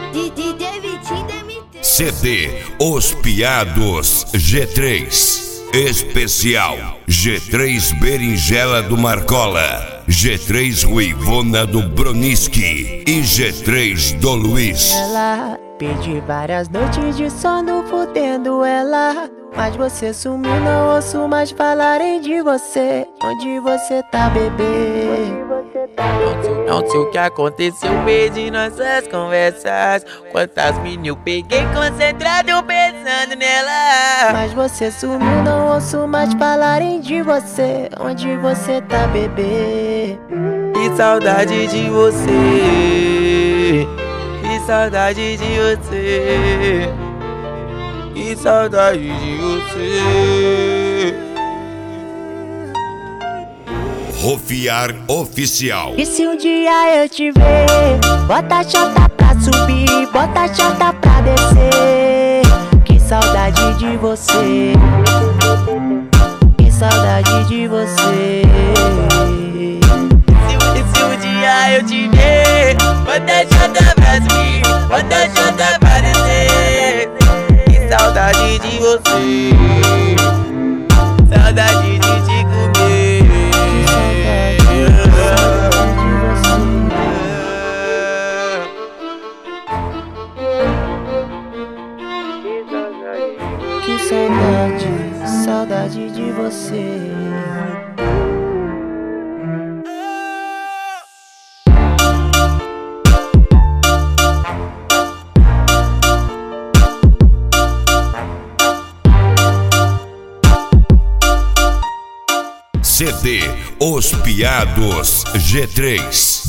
CD Os Piados G3 Especial G3 Berinjela do Marcola, G3 Ruivona do Broniski e G3 do Luiz. Ela pedi várias noites de sono fudendo ela, mas você sumiu, não ouço mais falarem de você. Onde você tá, bebê? Não sei o que aconteceu, perdi nossas conversas. Quantas meninas eu peguei concentrado pensando nela. Mas você sumiu, não ouço mais falarem de você. Onde você tá, bebê? Que saudade de você, que saudade de você, que saudade de você. Rofiar Oficial. E se um dia eu te ver, bota a chata pra subir, bota a chata pra descer. Que saudade de você, que saudade de você. E se um dia eu te ver, bota a chata pra subir, bota a chata pra descer. Que saudade de você, saudade de te comer. Que saudade, saudade de você. CD Os Piados G3